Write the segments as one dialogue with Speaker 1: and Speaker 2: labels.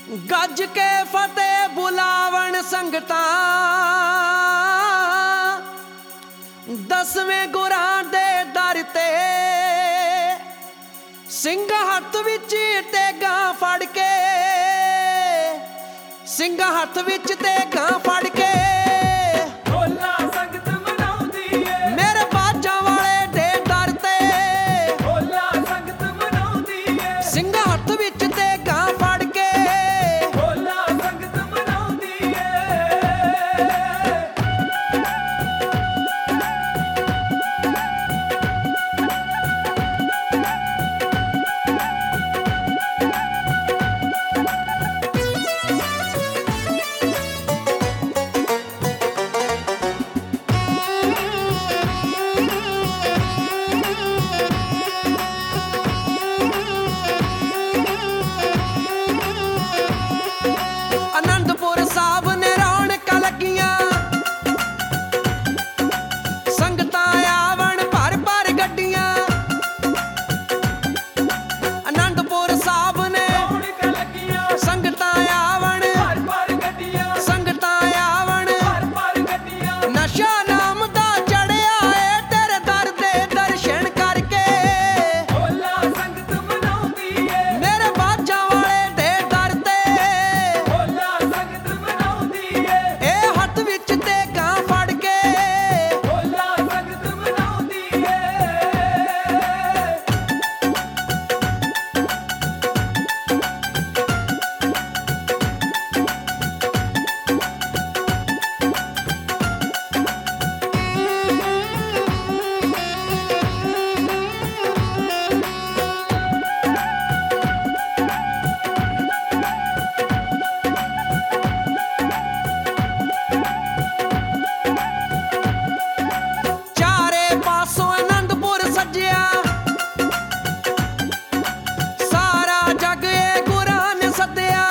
Speaker 1: ਗੱਜ ਕੇ ਫਤਿਹ ਬੁਲਾਵਣ ਸੰਗਤਾਂ, ਦਸਵੇਂ ਗੁਰਾਂ ਦੇ ਦਰ ਤੇ। ਸਿੰਘ ਹੱਥ ਵਿੱਚ ਤੇਗਾਂ ਫੜ ਕੇ, ਸਿੰਘ ਹੱਥ ਵਿੱਚ ਤੇਗਾਂ ਫੜ ਕੇ
Speaker 2: ਹੋਲਾ ਸੰਗਤ ਮਨਾਉਂਦੀ ਏ।
Speaker 1: ਮੇਰੇ ਬਾਜਾਂ ਵਾਲੇ ਦੇ ਦਰ ਤੇ
Speaker 2: ਹੋਲਾ ਸੰਗਤ ਮਨਾਉਂਦੀ ਏ।
Speaker 1: ਸਿੰਘ ਹੱਥ ਵਿੱਚ ਤੇਗਾਂ ਫੜ ਕੇ
Speaker 2: ਹੋਲਾ ਸੰਗਤ ਮਨਾਉਂਦੀ ਏ।
Speaker 1: ਅਨੰਦਪੁਰ ਸਾਹਿਬ ਨੇ ਰੌਣਕਾਂ ਲੱਗੀਆਂ, ਸੰਗਤਾਂ ਆਵਣ ਭਰ ਭਰ ਗੱਡੀਆਂ। ਅਨੰਦਪੁਰ ਸਾਹਿਬ ਨੇ
Speaker 2: ਰੌਣਕਾਂ ਲੱਗੀਆਂ,
Speaker 1: ਸੰਗਤਾਂ ਆਵਣ
Speaker 2: ਭਰ ਭਰ ਗੱਡੀਆਂ,
Speaker 1: ਸੰਗਤਾਂ ਆਵਣ।
Speaker 2: ਭਰ ਭਰ ਗੱਡੀਆਂ।
Speaker 1: ਨਸ਼ਾ ਨਾਮ ਦਾ ਚੜਿਆ ਏ ਤੇਰੇ ਦਰ ਦੇ ਦਰਸ਼ਨ ਕਰਕੇ।
Speaker 2: ਹੋਲਾ ਸੰਗਤ ਮਨਾਉਂਦੀ ਏ।
Speaker 1: ਮੇਰੇ ਬਾਜਾਂ ਵਾਲੇ ਦੇ ਦਰ ਤੇ
Speaker 2: ਹੋਲਾ ਸੰਗਤ ਮਨਾਉਂਦੀ ਏ।
Speaker 1: ਇਹ ਹੱਥ ਵਿੱਚ ਤੇਗਾਂ ਫੜ ਕੇ
Speaker 2: ਹੋਲਾ ਸੰਗਤ ਮਨਾਉਂਦੀ ਏ।
Speaker 1: ਚਾਰੇ ਪਾਸੋਂ ਅਨੰਦਪੁਰ ਸੱਜਿਆ, ਸਾਰਾ ਜੱਗ ਏ ਗੁਰਾਂ ਨੇ ਸੱਦਿਆ।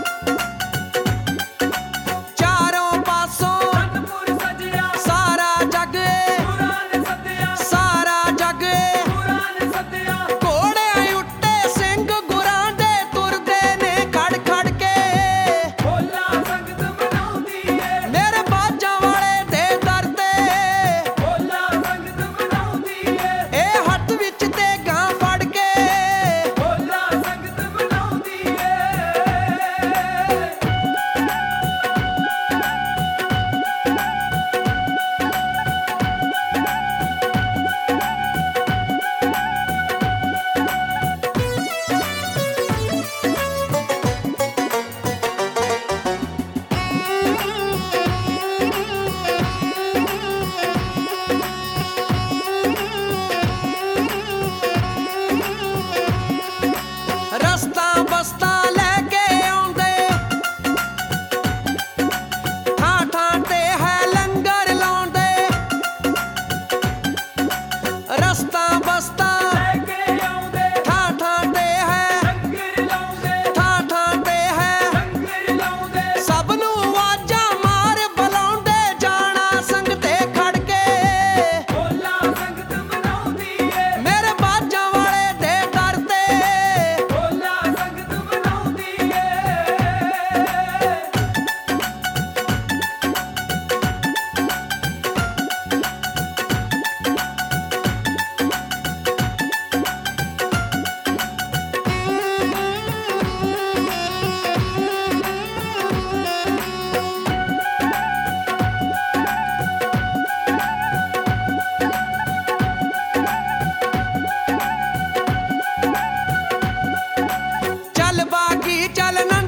Speaker 1: ਚਾਰੋਂ ਪਾਸੋਂ
Speaker 2: ਅਨੰਦਪੁਰ ਸੱਜਿਆ,
Speaker 1: ਸਾਰਾ ਜੱਗ ਏ,
Speaker 2: ਗੁਰਾਂ ਨੇ ਸੱਦਿਆ।
Speaker 1: ਸਾਰਾ ਜੱਗ ਏ।
Speaker 2: ਗੁਰਾਂ ਨੇ ਸੱਦਿਆ।
Speaker 1: ਘੋੜਿਆਂ ਉੱਤੇ ਸਿੰਘ ਗੁਰਾਂ ਦੇ ਤੁਰਦੇ ਨੇ ਖੜ ਖੜ ਕੇ।
Speaker 2: ਹੋਲਾ ਸੰਗਤ ਮਨਾਉਂਦੀ ਏ।
Speaker 1: ਮੇਰੇ ਬਾਜਾਂ ਵਾਲੇ ਦੇ ਦਰ ਤੇ
Speaker 2: ਹੋਲਾ ਸੰਗਤ ਮਨਾਉਂਦੀ ਏ।
Speaker 1: ਇਹ ਹੱਥ ਵਿੱਚ ਤੇਗਾਂ ਫੜ ਕੇ
Speaker 2: ਹੋਲਾ ਸੰਗਤ ਮਨਾਉਂਦੀ ਏ।
Speaker 1: ਰਸਤਾ ਬਸਤਾ ਲੈ ਕੇ ਆਉਂਦੇ, ਥਾਂ ਥਾਂ ਤੇ ਹੈ ਲੰਗਰ ਲਾਉਂਦੇ। ਰਸਤਾ ਬਸਤਾ
Speaker 2: ਲੈ ਕੇ ਆਉਂਦੇ,
Speaker 1: ਥਾਂ ਥਾਂ ਤੇ ਹੈ,
Speaker 2: ਲੰਗਰ ਲਾਉਂਦੇ।
Speaker 1: ਥਾਂ ਥਾਂ ਤੇ ਹੈ।
Speaker 2: ਲੰਗਰ ਲਾਉਂਦੇ।
Speaker 1: ਸਭ ਨੂੰ ਆਵਾਜ਼ਾਂ ਮਾਰ ਬੁਲਾਉਂਦੇ, ਜਾਣਾ ਸੰਗ ਤੇ ਖੜ ਕੇ।
Speaker 2: ਹੋਲਾ ਸੰਗਤ ਮਨਾਉਂਦੀ ਏ।
Speaker 1: ਮੇਰੇ ਬਾਜਾਂ ਵਾਲੇ ਦੇ ਦਰ ਤੇ
Speaker 2: ਹੋਲਾ ਸੰਗਤ ਮਨਾਉਂਦੀ ਏ।
Speaker 1: ਚੱਲ ਬਾਗੀ ਚੱਲ